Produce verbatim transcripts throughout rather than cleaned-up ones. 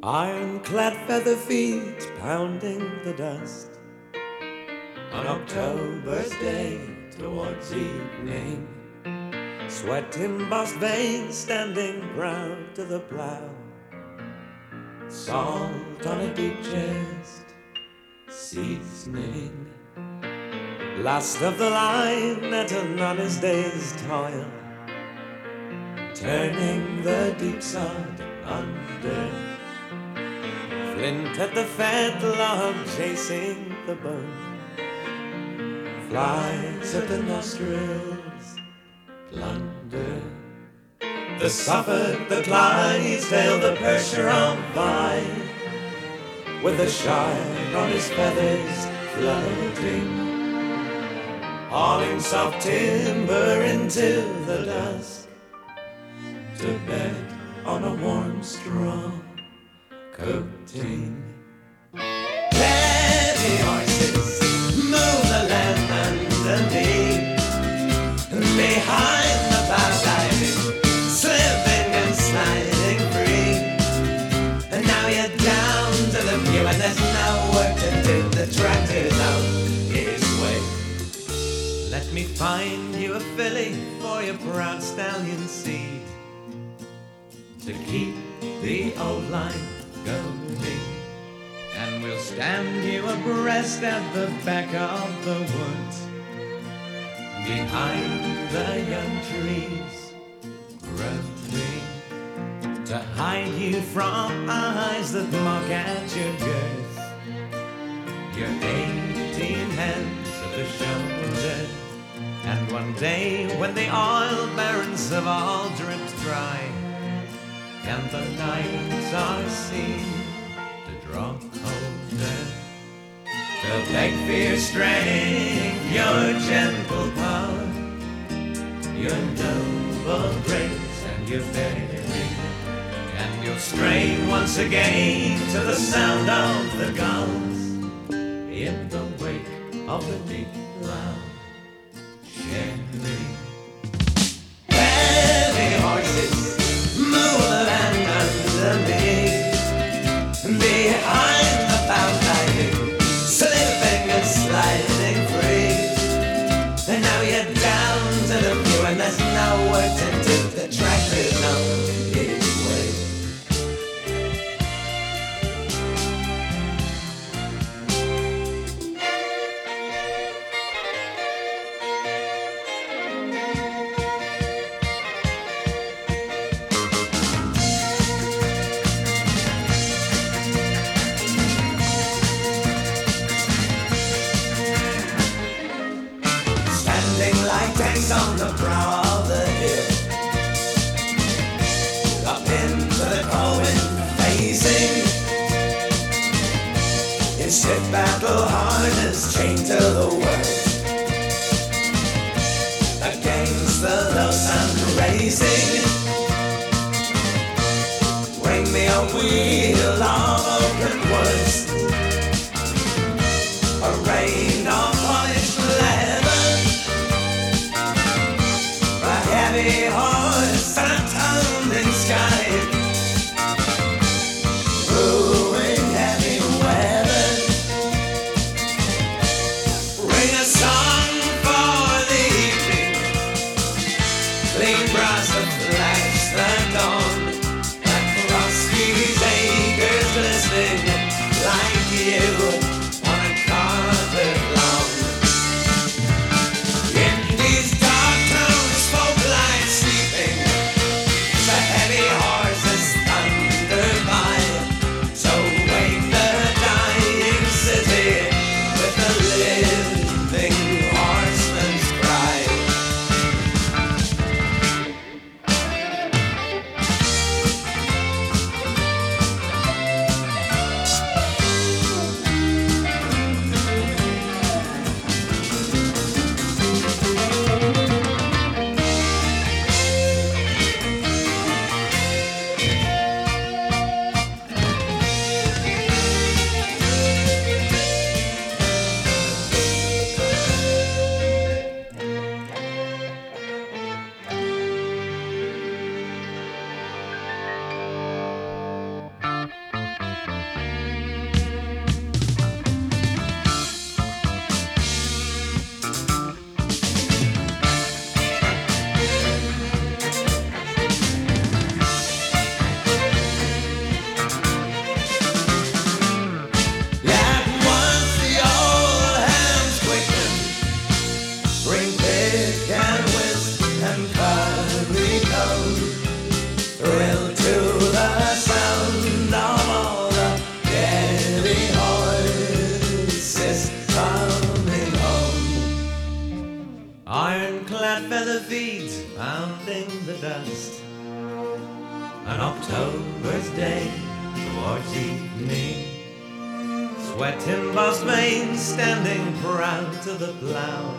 Ironclad feather feet pounding the dust on October's day towards evening. Sweat embossed veins standing proud to the plow. Salt on a deep chest, seasoning. Last of the line at an honest day's toil, turning the deep sod under. Flint at the fetlock chasing the bone. Flies at the nostrils, plunder. The Suffolk, the Clydesdale, the Percheron vine, with the Shire on his feathers floating, hauling soft timber into the dusk, to bed on a warm straw coating. Heavy horses move the land underneath, behind the plow diving, slipping and sliding free. And now you're down to the view and there's no work to do. The tractor's out his way. Let me find you a filly for your proud stallion seed, to keep the old line going, and we'll stand you abreast at the back of the woods, behind the young trees growing, to hide you from eyes that mock at your girth, your eighteen hands at the shoulder. And one day when the oil barons have all dripped dry, and the nights are seen to draw colder, to beg for your strength, your gentle power, your noble grace and your bearing, and you'll strain once again to the sound of the gulls in the wake of the deep loud sharing. Heavy horses move the land under me, behind the plow diving, slipping and sliding free. And now you're down to the view and there's no work to do. The tractor's on his way. On the brow of the hill, up into the Cohen facing, in stiff battle harness chained to the world, against the low sun racing. Bring me a wheel of open woods, a rain of polished leather, heavy horse and a tumbling sky, brewing heavy weather. Ring a song for the evening, clean brass that flash the dawn, and Frosky's acres glistening like flat feather feet pounding the dust. An October's day towards evening, sweat embossed veins standing proud to the plow.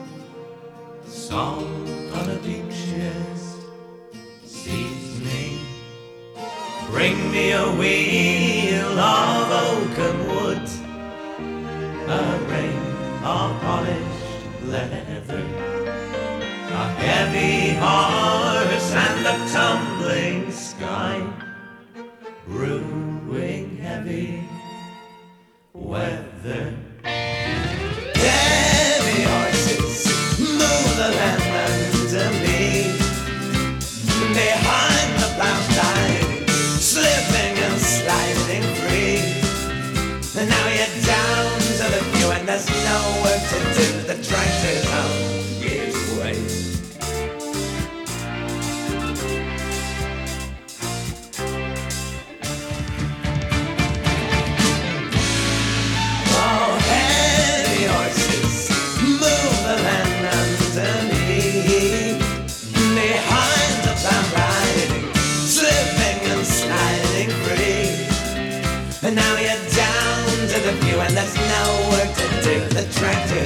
Salt on a deep chest, seasoning. Bring me a wheel of oaken wood, a rein of polished leather, a heavy horse and a tumbling sky, brewing heavy weather. Heavy horses move the land under me, behind the plow side, slipping and sliding free. And now you're down to the view and there's no work to do. The tractor's out its way. Oh, heavy horses move the land underneath, behind the plow riding, slipping and sliding free. And now you're down to the view and there's no work to do. The tractor